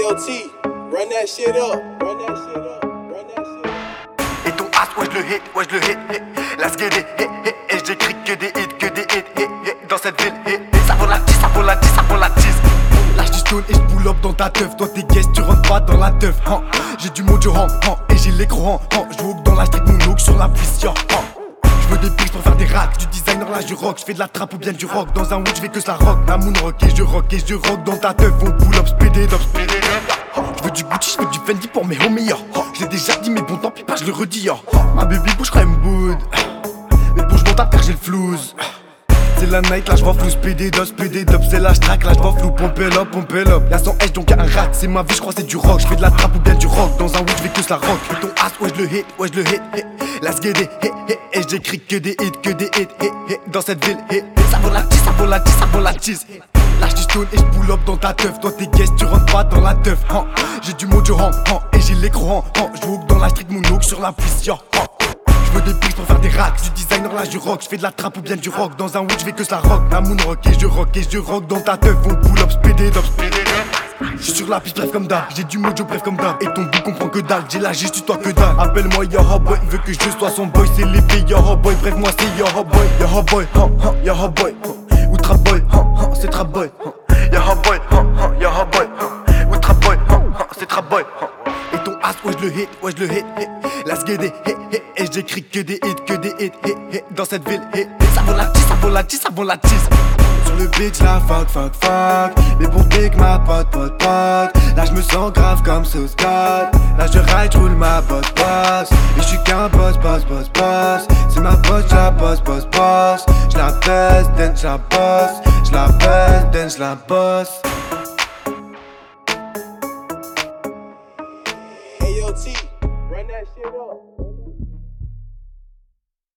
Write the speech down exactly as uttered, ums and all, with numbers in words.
Yo T, run that shit up, run that shit up, run that shit up. Et ton as, ouais je le hit, ouais je le hit, hit. Let's get it, hit, hit. Et j'écris que des hits, que des hits, hit, hit. Dans cette ville, hit, hit. Ça vaut la tisse, ça vaut la tisse, ça vaut la tisse. Lâche du stone et je pull up dans ta teuf. Toi t'es guest, tu rentres pas dans la teuf, hein. J'ai du mojo, hein, hein. Et j'ai l'écran, hein. J'joue dans la street, mon look sur la piste, hein. Je veux des pics pour faire des racks, du designer là je rock, je fais de la trappe ou bien du rock. Dans un wood je fais que ça rock, la moon rock et je rock et je rock dans ta teuf. On pull up, speed it up, speed it up. Je veux du Gucci, je veux du Fendi pour mes homies. Je l'ai déjà dit mais bon tant pis pas je le redis. Ma baby bouge quand même boud, mais bouge mon tap car j'ai le flouze. C'est la night là j'vois flou, speed it up, speed it up. C'est la track là j'vois flou, pompe it up, pompe it up. Y'a son edge donc y'a un rack, c'est ma vie j'crois c'est du rock. Je fais de la trappe ou bien du rock, dans un wood je vais que ça rock. Et ton as ouais je le hit, ouais je le hit, hit. Let's get it, hit, hit. Et j'écris que des hits, que des hits, hit, hit. Dans cette ville, hit, hit. Ça vaut la tisse, ça vaut la tisse, ça vaut la tisse. Lâche du stone et j'pull up dans ta teuf. Toi t'es guest, tu rentres pas dans la teuf, hein. J'ai du mojo, hein, hein. Et j'ai l'écran, hein. J'joue dans la street, mon look sur la piste, hein. J'veux des pics pour faire des racks, du designer là je rock. J'fais de la trappe ou bien du rock, dans un wood j'fais que ça rock. La moon rock et je rock et je rock dans ta teuf. On pull up, speed it up, speed it up. J'suis sur la piste bref comme d'hab, j'ai du mojo bref comme d'hab. Et ton bout comprend que dalle, j'ai la juste toi que dalle. Appelle-moi yo boy, veut que je sois son boy. C'est l'épée yo boy, bref moi c'est yo boy. Yo boy, hein, hein, yo boy, hein. Ou trap boy, hein, hein, c'est trap boy, hein. Yo boy, hein, hein, yo boy, hein. Ou trap boy, hein, hein, c'est trap boy, hein. Et ton as, ouais je le hit, ouais je le hit, hit. Let's get it, hit, hit. Et j'écris que des hits, que des hits, hit, hit. Dans cette ville, hit, hit. Ça vaut la tisse, ça vaut la tisse, ça vaut la tisse. Sur le beach là, fuck, fuck, fuck. Mais pour pique ma pote, pote, pote. Là je me sens grave comme Sauce God. Là je ride, j'roule ma bosse, boss. Et j'suis qu'un boss, boss, boss, boss. C'est ma boss, j'la boss, boss, boss. J'la baisse, then j'la bosse. J'la baisse, then j'la bosse. Hey Yo T, run that shit up.